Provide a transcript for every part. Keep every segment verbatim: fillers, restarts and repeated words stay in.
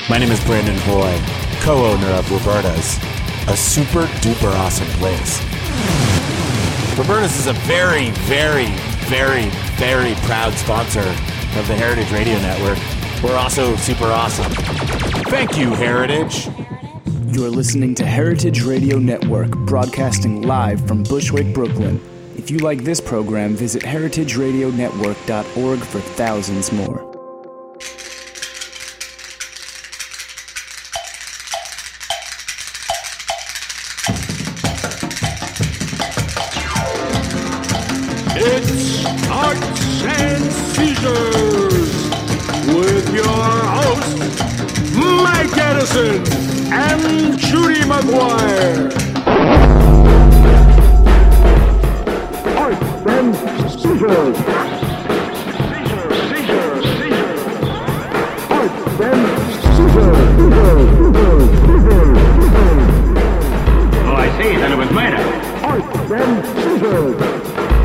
My name is Brandon Hoy, co-owner of Roberta's, a super duper awesome place. Roberta's is a very, very, very, very proud sponsor of the Heritage Radio Network. We're also super awesome. Thank you, Heritage. You're listening to Heritage Radio Network, broadcasting live from Bushwick, Brooklyn. If you like this program, visit heritage radio network dot org for thousands more. It's Arts and Seizures with your hosts, Mike Edison and Judy McGuire. Arts and Seizures. Seizure, seizure, seizure. Arts and Seizures. Seizures, seizures, seizures. Oh, I see. Then it was made of. Arts and Seizures.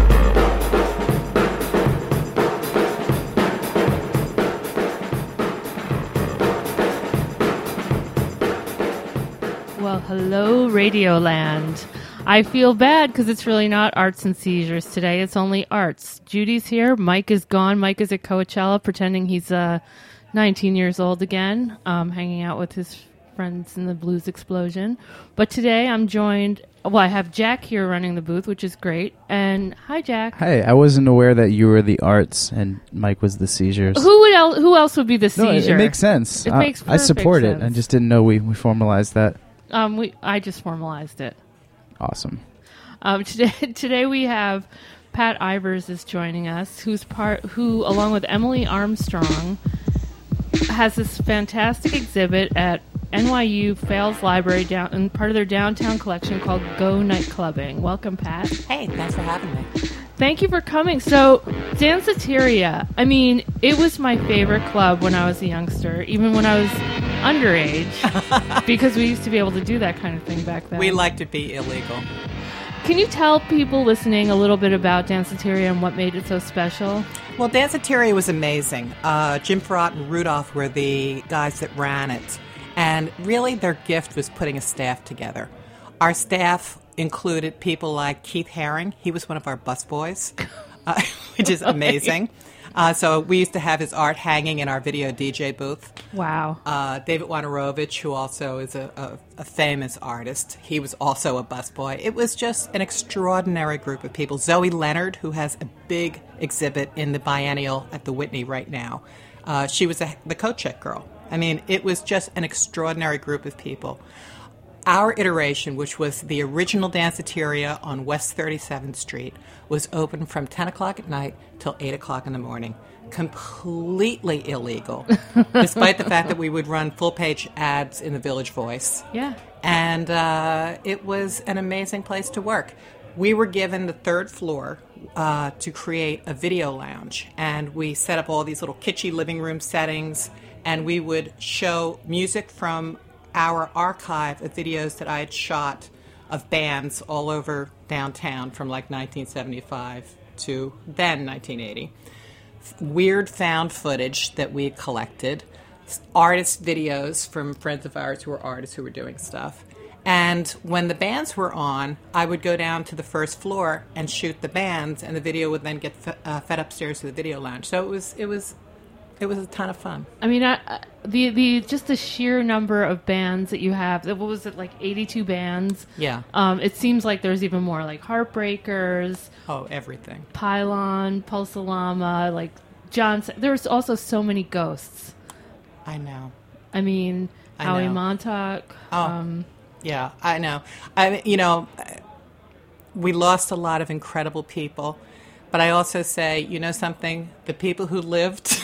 Well, hello, Radioland. I feel bad because it's really not Arts and Seizures today. It's only Arts. Judy's here. Mike is gone. Mike is at Coachella pretending he's uh, nineteen years old again, um, hanging out with his friends in the Blues Explosion. But today I'm joined... Well, I have Jack here running the booth, which is great. And hi, Jack. Hi, I wasn't aware that you were the Arts and Mike was the Seizures. Who would el- Who else would be the No, it, Seizure? it makes sense. It I, makes I support perfect it. I sense. just didn't know we, we formalized that. Um, we I just formalized it. Awesome. Um, today, today we have Pat Ivers is joining us, who's part who, along with Emily Armstrong, has this fantastic exhibit at N Y U Fales Library down in part of their downtown collection called Go Nightclubbing. Welcome, Pat. Hey, thanks for having me. Thank you for coming. So, Danceteria, I mean, it was my favorite club when I was a youngster, even when I was underage, because we used to be able to do that kind of thing back then. We like to be illegal. Can you tell people listening a little bit about Danceteria and what made it so special? Well, Danceteria was amazing. Uh, Jim Farrat and Rudolph were the guys that ran it. And really their gift was putting a staff together. Our staff included people like Keith Haring. He was one of our busboys, uh, which is amazing. Uh, so we used to have his art hanging in our video D J booth. Wow. Uh, David Wojnarowicz, who also is a, a, a famous artist, he was also a busboy. It was just an extraordinary group of people. Zoe Leonard, who has a big exhibit in the biennial at the Whitney right now, uh, she was a, the coat check girl. I mean, it was just an extraordinary group of people. Our iteration, which was the original Danceteria on West thirty-seventh Street, was open from ten o'clock at night till eight o'clock in the morning. Completely illegal, despite the fact that we would run full-page ads in the Village Voice. Yeah. And uh, it was an amazing place to work. We were given the third floor uh, to create a video lounge, and we set up all these little kitschy living room settings, and we would show music from our archive of videos that I had shot of bands all over downtown from like nineteen seventy-five to then nineteen eighty. Weird found footage that we had collected, artist videos from friends of ours who were artists who were doing stuff. And when the bands were on, I would go down to the first floor and shoot the bands, and the video would then get f- uh, fed upstairs to the video lounge. So it was it was it was a ton of fun. I mean, I, I- the the just the sheer number of bands that you have. What was it, like eighty-two bands? Yeah. Um, it seems like there's even more, like Heartbreakers, Oh, everything. Pylon, Pulsalama, like John. There's also so many ghosts. I know. I mean, I Howie know. Montauk. Oh. Um, Yeah, I know. I mean, you know, we lost a lot of incredible people, but I also say, you know something? The people who lived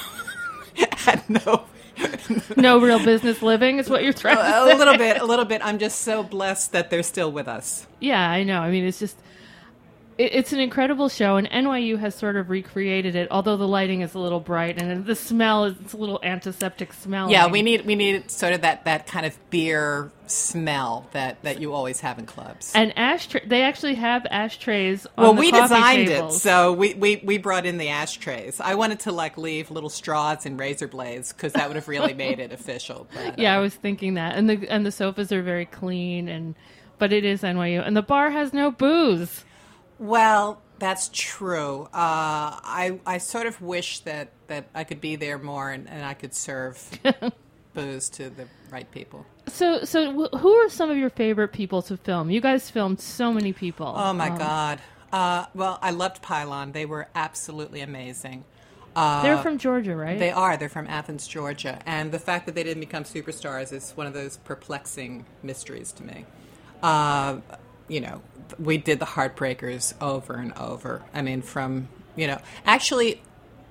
had no no real business living is what you're trying to say. a little bit, a little bit. I'm just so blessed that they're still with us. Yeah, I know. I mean, it's just, it, it's an incredible show, and N Y U has sort of recreated it. Although the lighting is a little bright, and the smell is it's a little antiseptic smell. Yeah, we need we need sort of that, that kind of beer smell that, that you always have in clubs. And ashtray, they actually have ashtrays on Well, the we coffee designed tables. it, so we, we, we brought in the ashtrays. I wanted to like leave little straws and razor blades because that would have really made it official. But, Yeah, uh, I was thinking that, and the and the sofas are very clean, and but it is N Y U, and the bar has no booze. Well, that's true. Uh, I I sort of wish that, that I could be there more and, and I could serve booze to the right people. So, so wh- who are some of your favorite people to film? You guys filmed so many people. Oh my Um, God! Uh, well, I loved Pylon. They were absolutely amazing. Uh, They're from Georgia, right? They are. They're from Athens, Georgia. And the fact that they didn't become superstars is one of those perplexing mysteries to me. Uh, you know, we did the Heartbreakers over and over. I mean, from, you know, actually,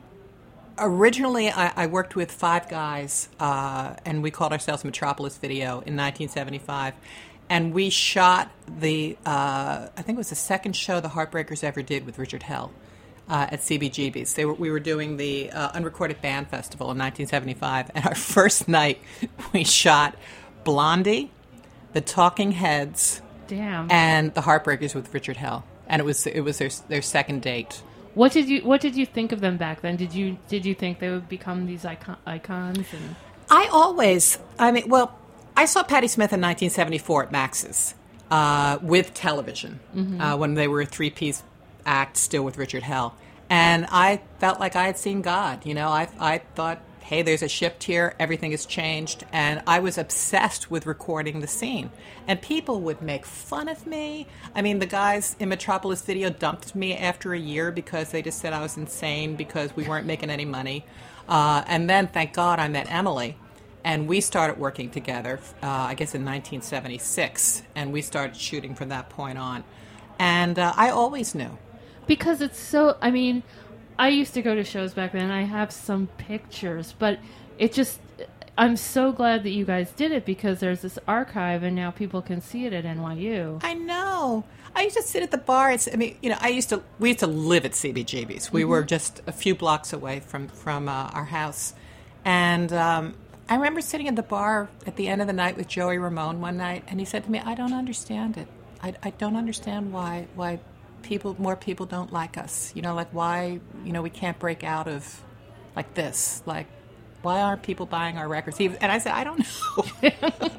originally I, I worked with five guys, uh, and we called ourselves Metropolis Video in nineteen seventy-five. And we shot the, uh, I think it was the second show the Heartbreakers ever did with Richard Hell. Uh, at C B G B's. They were, we were doing the uh, Unrecorded Band Festival in nineteen seventy-five, and our first night we shot Blondie, the Talking Heads, Damn. and the Heartbreakers with Richard Hell, and it was it was their their second date. What did you What did you think of them back then? Did you Did you think they would become these icon, icons? And I always, I mean, well, I saw Patti Smith in nineteen seventy-four at Max's uh, with television Mm-hmm. uh, when they were a three-piece act still with Richard Hell. And I felt like I had seen God. You know, I I thought, hey, there's a shift here. Everything has changed. And I was obsessed with recording the scene. And people would make fun of me. I mean, the guys in Metropolis Video dumped me after a year because they just said I was insane because we weren't making any money. Uh, and then, thank God, I met Emily. And we started working together, uh, I guess, in nineteen seventy-six. And we started shooting from that point on. And uh, I always knew. because it's so, I mean, I used to go to shows back then. I have some pictures, but it just, I'm so glad that you guys did it because there's this archive and now people can see it at N Y U. I know. I used to sit at the bar. It's, I mean, you know, I used to. We used to live at C B G B's. We mm-hmm. were just a few blocks away from from uh, our house, and um, I remember sitting at the bar at the end of the night with Joey Ramone one night, and he said to me, "I don't understand it. I, I don't understand why why people more people don't like us. You know, like why you know we can't break out of like this. Like why aren't people buying our records?" He, and I said, "I don't know."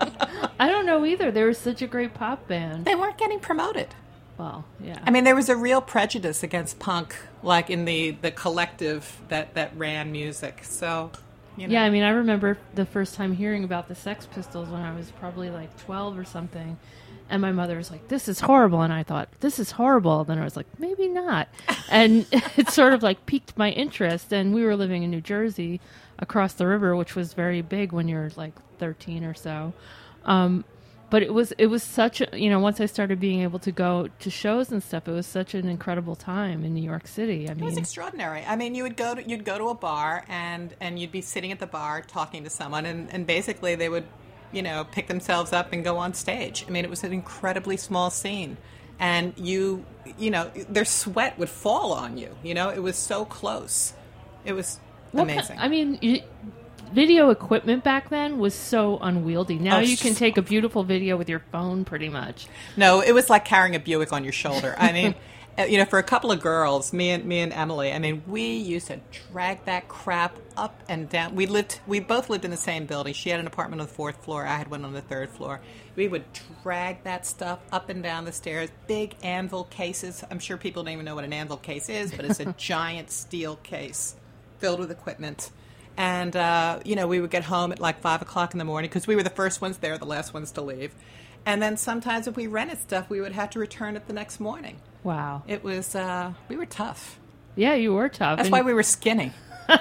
I don't know either. They were such a great pop band. They weren't getting promoted. Well, yeah. I mean, there was a real prejudice against punk, like in the, the collective that, that ran music. So, you know. Yeah, I mean, I remember the first time hearing about the Sex Pistols when I was probably like twelve or something. And my mother was like, "This is horrible." And I thought, "This is horrible." Then I was like, maybe not. And it sort of like piqued my interest. And we were living in New Jersey across the river, which was very big when you're like thirteen or so. Um, but it was it was such a, you know, once I started being able to go to shows and stuff, it was such an incredible time in New York City. I mean, it was extraordinary. I mean, you would go to you'd go to a bar and, and you'd be sitting at the bar talking to someone, and, and basically they would, you know, pick themselves up and go on stage. I mean, it was an incredibly small scene, and you you know their sweat would fall on you. You know, it was so close. It was What amazing. ki- I mean, you, video equipment back then was so unwieldy. Now Oh, you can sh- take a beautiful video with your phone, pretty much. No, it was like carrying a Buick on your shoulder. I mean, uh, you know, for a couple of girls, me and me and Emily, I mean, we used to drag that crap up and down. We lived, we both lived in the same building. She had an apartment on the fourth floor. I had one on the third floor. We would drag that stuff up and down the stairs. Big anvil cases. I'm sure people don't even know what an anvil case is, but it's a giant steel case filled with equipment. And, uh, you know, we would get home at like five o'clock in the morning because we were the first ones there, the last ones to leave. And then sometimes if we rented stuff, we would have to return it the next morning. Wow. It was, uh, we were tough. Yeah, you were tough. That's And why we were skinny.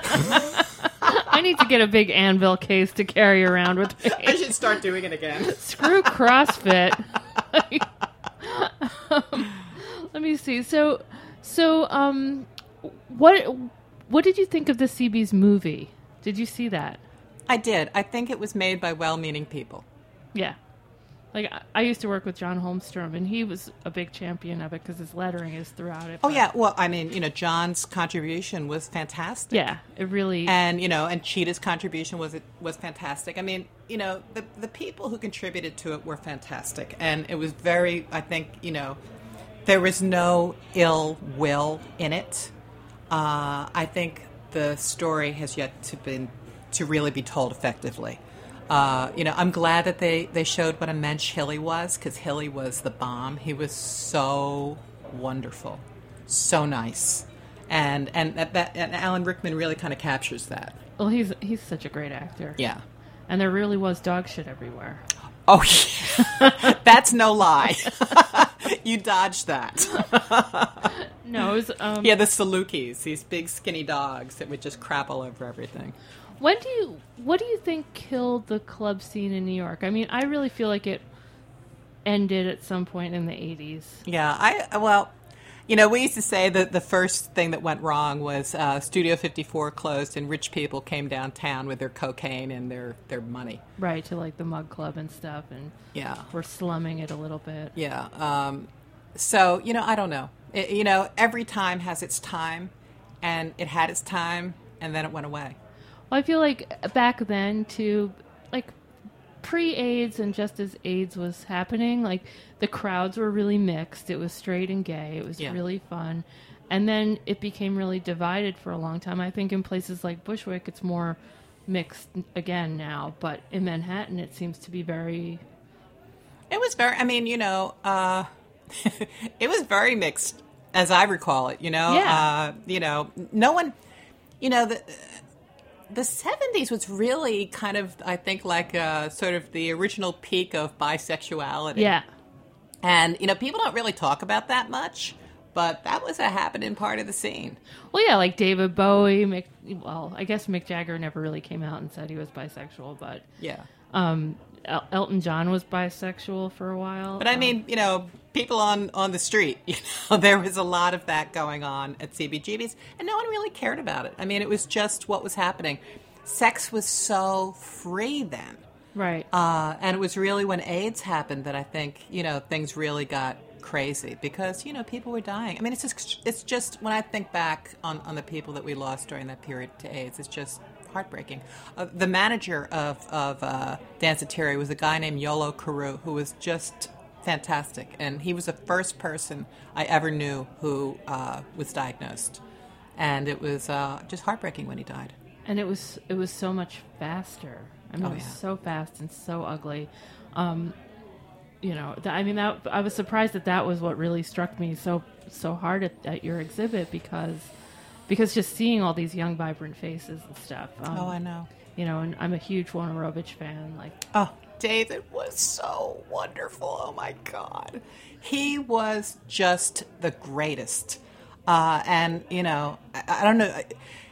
I need to get a big anvil case to carry around with me. I should start doing it again. Screw CrossFit. um, let me see. So, so, um, what, what did you think of the C B's movie? Did you see that? I did. I think it was made by well-meaning people. Yeah. Like, I- I used to work with John Holmstrom, and he was a big champion of it because his lettering is throughout it. Oh, but- yeah. Well, I mean, you know, John's contribution was fantastic. Yeah, it really... And, you know, and Cheetah's contribution was was fantastic. I mean, you know, the the people who contributed to it were fantastic. And it was very, I think, you know, there was no ill will in it. Uh, I think the story has yet to been to really be told effectively. Uh, you know, I'm glad that they, they showed what a mensch Hilly was, because Hilly was the bomb. He was so wonderful, so nice, and and that, that and Alan Rickman really kind of captures that. Well, he's he's such a great actor. Yeah. And there really was dog shit everywhere. Oh, yeah. That's no lie. You dodged that. No, it was... Um, Yeah, the Salukis, these big skinny dogs that would just crap all over everything. When do you... What do you think killed the club scene in New York? I mean, I really feel like it ended at some point in the eighties. Yeah, I well, you know, we used to say that the first thing that went wrong was uh, Studio fifty-four closed and rich people came downtown with their cocaine and their, their money. Right, to like the Mug Club and stuff, and Yeah. we're slumming it a little bit. Yeah. Um, so, you know, I don't know. It, you know, every time has its time, and it had its time, and then it went away. Well, I feel like back then, too, like pre-AIDS and just as AIDS was happening, like the crowds were really mixed. It was straight and gay. It was Yeah. really fun. And then it became really divided for a long time. I think in places like Bushwick, it's more mixed again now. But in Manhattan, it seems to be very... It was very, I mean, you know, uh, it was very mixed, as I recall it, you know? Yeah. Uh, you know, no one, you know, the... The seventies was really kind of, I think, like uh, sort of the original peak of bisexuality. Yeah. And, you know, people don't really talk about that much, but that was a happening part of the scene. Well, yeah, like David Bowie. Mick, well, I guess Mick Jagger never really came out and said he was bisexual, but Yeah. um, El- Elton John was bisexual for a while. But I Um, mean, you know, people on, on the street, you know, there was a lot of that going on at C B G B's, and no one really cared about it. I mean, it was just what was happening. Sex was so free then. right. Uh, and it was really when AIDS happened that I think, you know, things really got crazy because, you know, people were dying. I mean, it's just, it's just when I think back on, on the people that we lost during that period to AIDS, it's just heartbreaking. Uh, the manager of, of uh, Danceteria was a guy named Yolo Carew, who was just fantastic. And he was the first person I ever knew who uh, was diagnosed. And it was uh, just heartbreaking when he died. And it was it was so much faster. I mean, Oh, it was yeah. so fast and so ugly. Um, you know, th- I mean, that, I was surprised that that was what really struck me so so hard at, at your exhibit because because just seeing all these young, vibrant faces and stuff. Um, Oh, I know. You know, and I'm a huge Warner Rovich fan. Like, Oh, David was so wonderful. Oh, my God. He was just the greatest. Uh, and, you know, I, I don't know. I,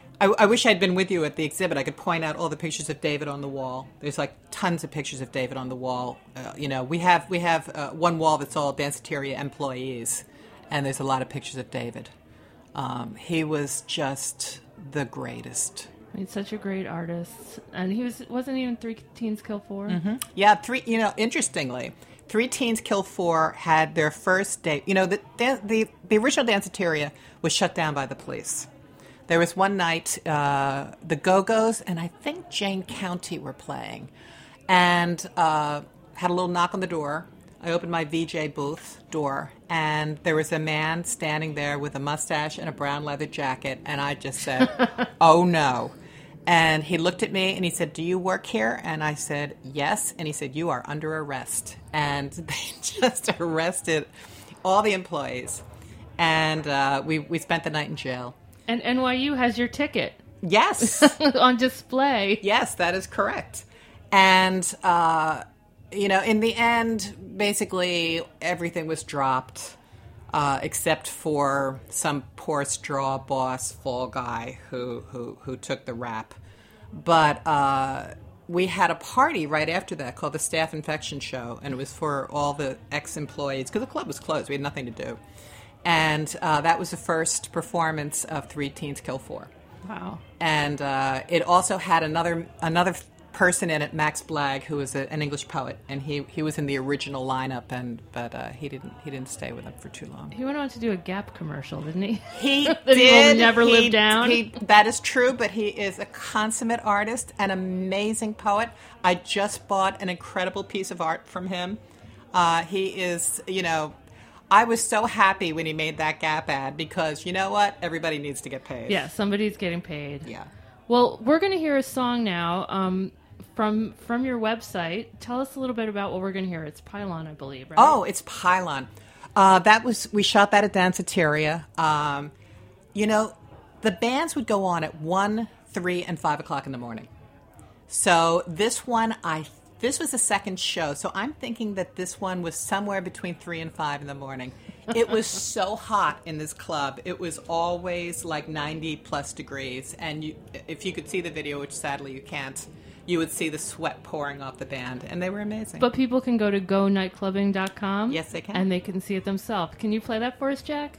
I wish I'd been with you at the exhibit. I could point out all the pictures of David on the wall. There's like tons of pictures of David on the wall. Uh, you know, we have we have uh, one wall that's all Danceteria employees, and there's a lot of pictures of David. Um, he was just the greatest. he's such a great artist. And he was, wasn't even Three Teens Kill Four? Mm-hmm. Yeah, three. You know, interestingly, Three Teens Kill Four had their first date. You know, the dan- the the original Danceteria was shut down by the police. There was one night, uh, the Go-Go's and I think Jane County were playing, and uh, had a little knock on the door. I opened my V J booth door, and there was a man standing there with a mustache and a brown leather jacket, and I just said, "Oh no." And he looked at me and he said, "Do you work here?" And I said, "Yes." And he said, "You are under arrest." And they just arrested all the employees, and uh, we we spent the night in jail. And N Y U has your ticket Yes, on display. yes, that is correct. And uh, you know, in the end, basically everything was dropped. Uh, except for some poor straw boss fall guy who, who, who took the rap. But uh, we had a party right after that called the Staff Infection Show, and it was for all the ex-employees, because the club was closed. We had nothing to do. And uh, that was the first performance of Three Teens Kill Four. Wow. And uh, it also had another another person in it, Max Blagg, who was a, an English poet, and he, he was in the original lineup, and but uh, he didn't he didn't stay with them for too long. He went on to do a Gap commercial, didn't he? He that did. He will never he, live down. He, that is true, but he is a consummate artist, an amazing poet. I just bought an incredible piece of art from him. Uh, he is, you know, I was so happy when he made that Gap ad because, you know what? Everybody needs to get paid. Yeah, somebody's getting paid. Yeah. Well, we're going to hear a song now um, from from your website. Tell us a little bit about what we're going to hear. It's Pylon, I believe, right? Oh, it's Pylon. Uh, that was we shot that at Danceteria. Um, you know, the bands would go on at one, three, and five o'clock in the morning. So this one, I this was the second show. So I'm thinking that this one was somewhere between three and five in the morning. It was so hot in this club. It was always like ninety plus degrees, and you, if you could see the video, which sadly you can't, you would see the sweat pouring off the band, and they were amazing. But people can go to go nightclubbing dot com. Yes, they can. And they can see it themselves. Can you play that for us, Jack?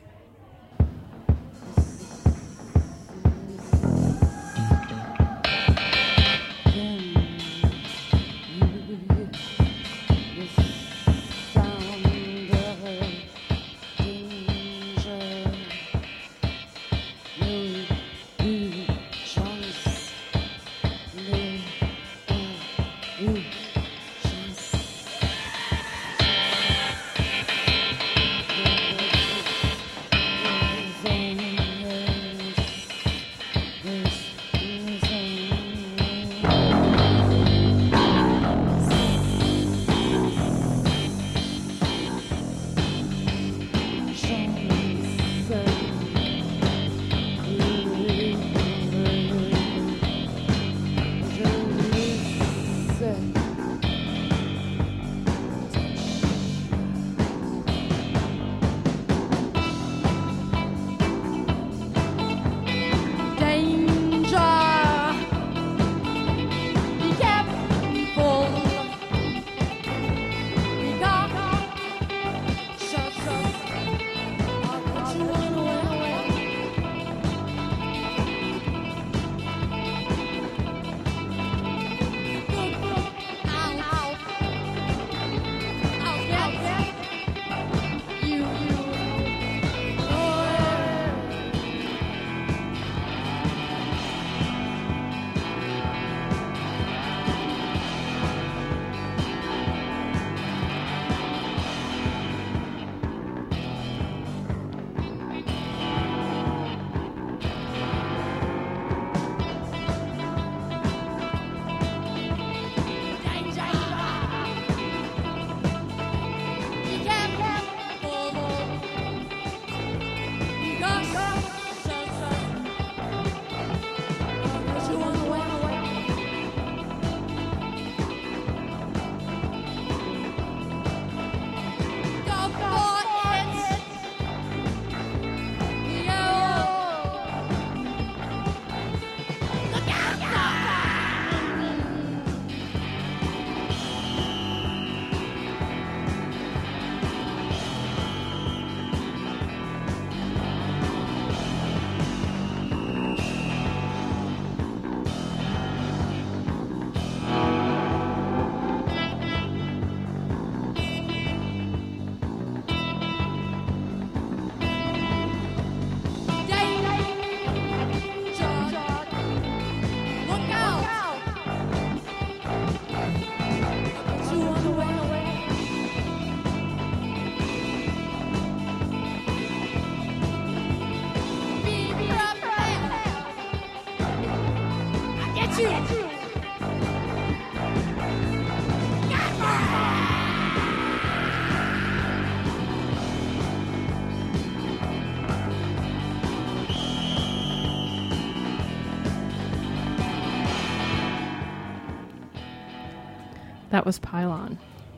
That was Pylon.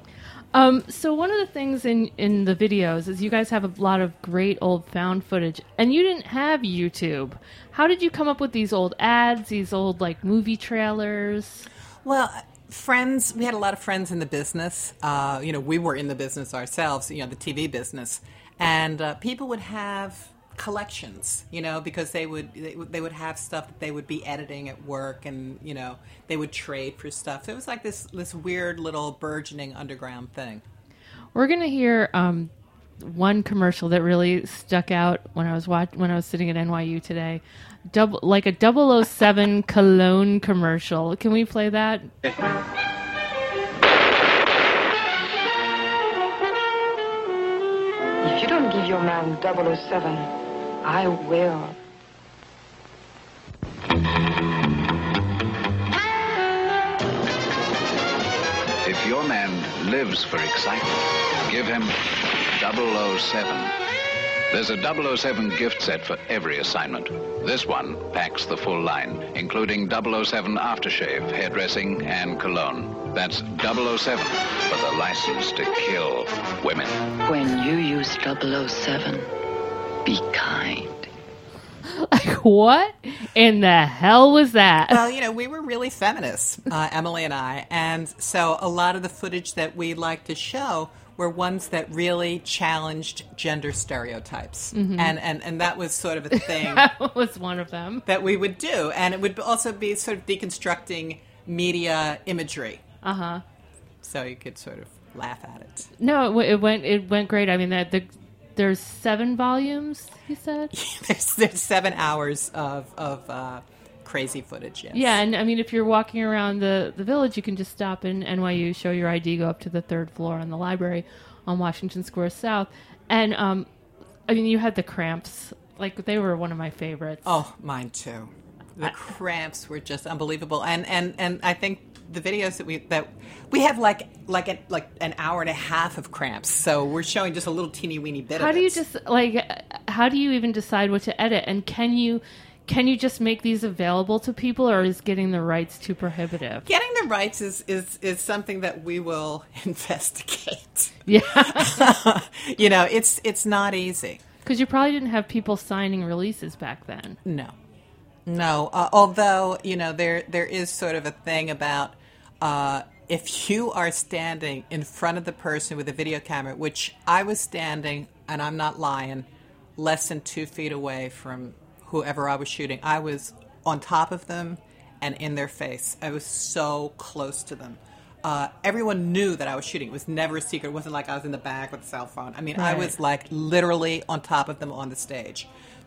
Um, so one of the things in, in the videos is you guys have a lot of great old found footage, and you didn't have YouTube. How did you come up with these old ads, these old like movie trailers? Well, friends, we had a lot of friends in the business. Uh, you know, we were in the business ourselves, you know, the T V business. And uh, people would have collections, you know, because they would they would they would have stuff that they would be editing at work, and you know they would trade for stuff. So it was like this this weird little burgeoning underground thing. We're gonna hear um, one commercial that really stuck out when I was watch- when I was sitting at N Y U today, double like a double oh seven cologne commercial. Can we play that? If you don't give your man double oh seven, I will. If your man lives for excitement, give him double oh seven. There's a double oh seven gift set for every assignment. This one packs the full line, including double oh seven aftershave, hairdressing, and cologne. That's double oh seven for the license to kill women. When you use double oh seven, be kind. Like, what in the hell was that? Well, you know, we were really feminists, uh, Emily and I, and so a lot of the footage that we like to show were ones that really challenged gender stereotypes. Mm-hmm. And, and and that was sort of a thing That was one of them. that we would do. And it would also be sort of deconstructing media imagery. Uh-huh. So you could sort of laugh at it. No, it, w- it went it went great. I mean, that the, there's seven volumes, he said? there's, there's seven hours of, of uh, crazy footage, yes. Yeah, and I mean, if you're walking around the, the village, you can just stop in N Y U, show your I D, go up to the third floor on the library on Washington Square South. And, um, I mean, you had the Cramps. Like, they were one of my favorites. Oh, mine too. The Cramps were just unbelievable. And, and, and I think the videos that we that we have like like a, like an hour and a half of Cramps, so we're showing just a little teeny weeny bit How of it. do you just, like, how do you even decide what to edit? And can you... Can you just make these available to people, or is getting the rights too prohibitive? Getting the rights is, is, is something that we will investigate. Yeah. You know, it's it's not easy. Because you probably didn't have people signing releases back then. No. No. Uh, although, you know, there there is sort of a thing about uh, if you are standing in front of the person with a video camera, which I was standing, and I'm not lying, less than two feet away from whoever I was shooting. I was on top of them and in their face. I was so close to them. Uh, everyone knew that I was shooting. It was never a secret. It wasn't like I was in the back with a cell phone. I mean, I Right. was like literally on top of them on the stage.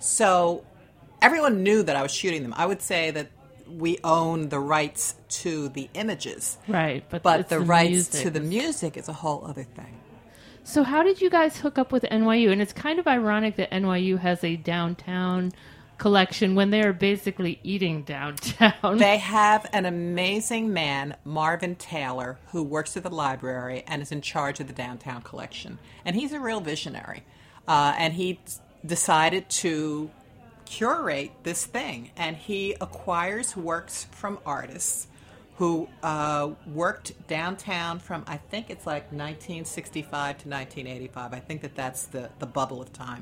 So everyone knew that I was shooting them. I would say that we own the rights to the images. Right, but, But it's the, the rights music. to the music is a whole other thing. So how did you guys hook up with N Y U? And it's kind of ironic that N Y U has a downtown collection when they are basically eating downtown. They have an amazing man, Marvin Taylor, who works at the library and is in charge of the downtown collection. And he's a real visionary. Uh, and he decided to curate this thing. And he acquires works from artists who uh, worked downtown from, I think it's like nineteen sixty-five to nineteen eighty-five. I think that that's the, the bubble of time.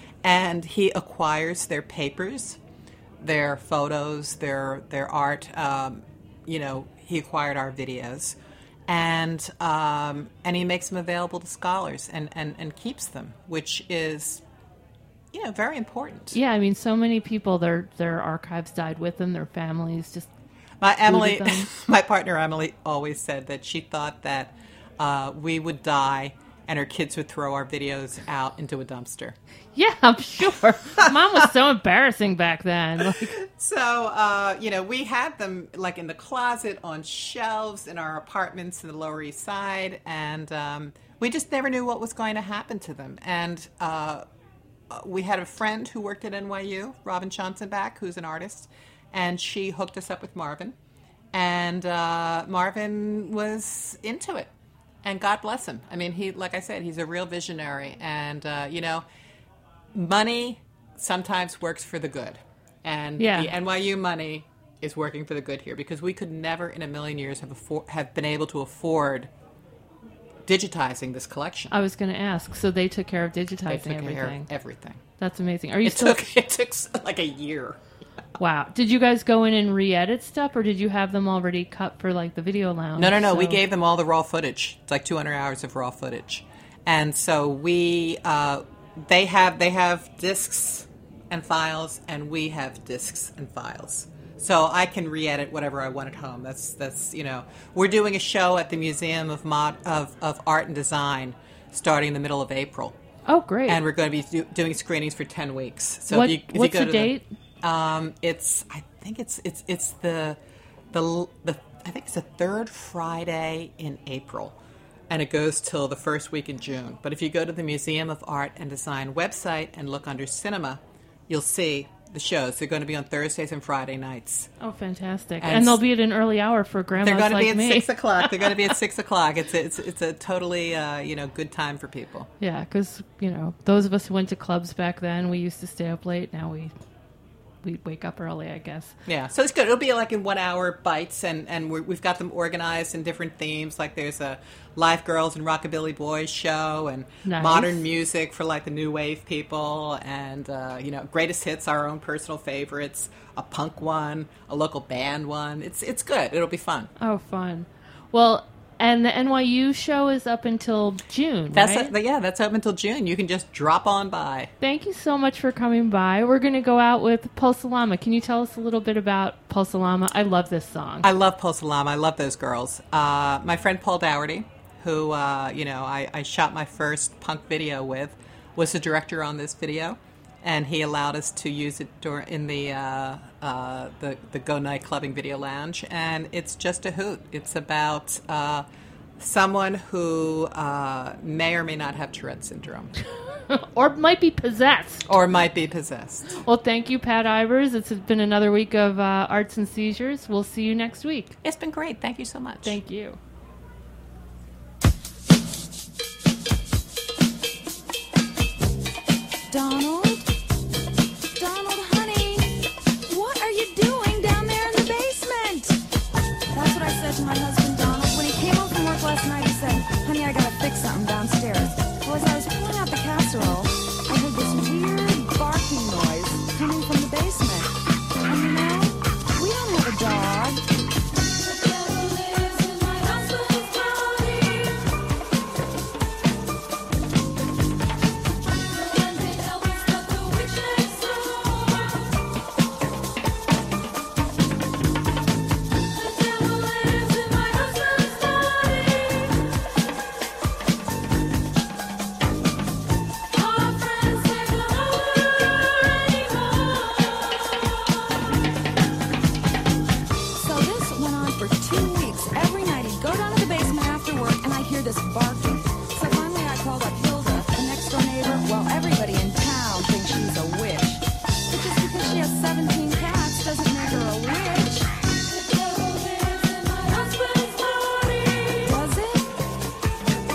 And he acquires their papers, their photos, their their art. Um, you know, he acquired our videos, and um, and he makes them available to scholars and, and, and keeps them, which is, you know, very important. Yeah, I mean, so many people, their their archives died with them, their families just... My Emily, them. my partner Emily, always said that she thought that uh, we would die and her kids would throw our videos out into a dumpster. Yeah, I'm sure. Mom was so embarrassing back then. Like, So, uh, you know, we had them like in the closet on shelves in our apartments in the Lower East Side, and um, we just never knew what was going to happen to them. And uh, we had a friend who worked at N Y U, Robin Johnsonbach, who's an artist, and she hooked us up with Marvin. And uh, Marvin was into it. And God bless him. I mean, he, like I said, he's a real visionary. And, uh, you know, money sometimes works for the good. And Yeah. the N Y U money is working for the good here, because we could never in a million years have affor- have been able to afford digitizing this collection. I was going to ask, so they took care of They digitizing took care of everything. everything. That's amazing. Are you It still... took it took like a year. Wow. Did you guys go in and re-edit stuff, or did you have them already cut for, like, the video lounge? No, no, no. We So- gave them all the raw footage. It's like two hundred hours of raw footage, and so we uh, they have they have discs and files, and we have discs and files. So I can re-edit whatever I want at home. That's that's you know, we're doing a show at the Museum of Mod of, of Art and Design starting in the middle of April. Oh, great! And we're going to be do, doing screenings for ten weeks. So what, if you, if what's you go the to date? The, um, it's I think it's it's it's the the the I think it's the third Friday in April. And it goes till the first week in June. But if you go to the Museum of Art and Design website and look under cinema, you'll see the shows. They're going to be on Thursdays and Friday nights. Oh, fantastic! And, and they'll be at an early hour for grandmas They're going to like be at me. six o'clock. They're going to be at six o'clock. It's a, it's it's a totally uh, you know good time for people. Yeah, because you know those of us who went to clubs back then, we used to stay up late. Now we we wake up early, I guess. Yeah, so it's good. It'll be like in one hour bites, and and we're, we've got them organized in different themes. Like there's a Live Girls and Rockabilly Boys show, and Nice. modern music for like the new wave people, and uh, you know greatest hits, our own personal favorites, a punk one, a local band one. It's it's good. It'll be fun. Oh, fun! Well, and the N Y U show is up until June, That's right? a, yeah, that's up until June. You can just drop on by. Thank you so much for coming by. We're going to go out with Pulsalama. Can you tell us a little bit about Pulsalama? I love this song. I love Pulsalama. I love those girls. Uh, my friend Paul Dougherty, who uh, you know I, I shot my first punk video with, was the director on this video, and he allowed us to use it dur- in the uh, uh, the the Go Night Clubbing Video Lounge, and it's just a hoot. It's about uh, someone who uh, may or may not have Tourette syndrome, Or might be possessed. or might be possessed. Well, thank you, Pat Ivers. It's been another week of uh, Arts and Seizures. We'll see you next week. It's been great. Thank you so much. Thank you. Donald? Donald, honey, what are you doing down there in the basement? That's what I said to my husband, Donald. When he came home from work last night, he said, honey, I gotta fix something downstairs. Well, as I was pulling out the casserole, I heard this weird barking noise coming from the basement. And you know, we don't have a dog. The devil lives in my husband's body. So this went on for two weeks. Every night he'd go down to the basement after work, and I'd hear this barking. So finally I called up Hilda, the next door neighbor. Well, everybody in town thinks she's a witch. But just because she has seventeen cats doesn't make her a witch. Does it?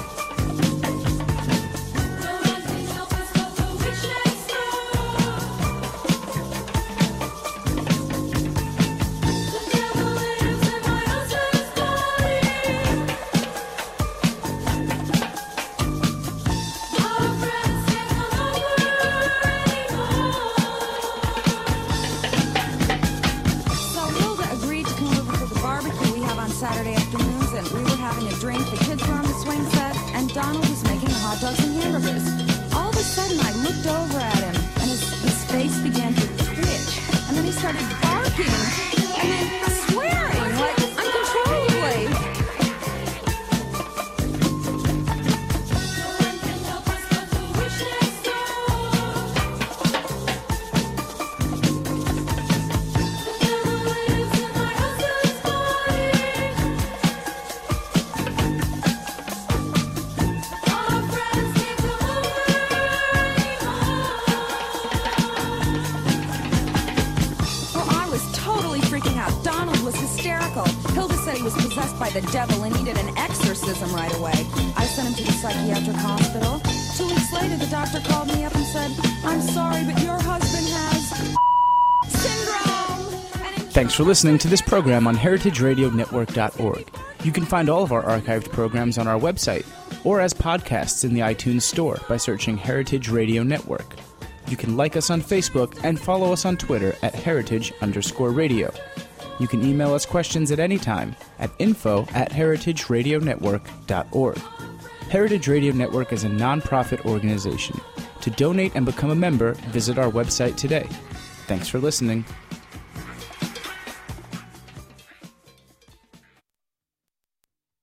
So Hilda agreed to come over for the barbecue we have on Saturday afternoons, and we were having a drink. The kids were on the swing set, and Donald was making hot dogs and hamburgers. All of a sudden, I looked over at him, and his, his face began to twitch, and then he started barking, and then swearing, like uncontrollably. Well, I was totally freaking out. Donald was hysterical. Hilda said he was possessed by the devil and needed an exorcism right away. I sent him to the psychiatric hospital. Two weeks later, the doctor called me up and said, I'm sorry, but your husband has syndrome. And in- Thanks for listening to this program on heritage radio network dot org. You can find all of our archived programs on our website or as podcasts in the iTunes Store by searching Heritage Radio Network. You can like us on Facebook and follow us on Twitter at heritage underscore radio. You can email us questions at any time at info at heritage radio network dot org. Heritage Radio Network is a non-profit organization. To donate and become a member, visit our website today. Thanks for listening.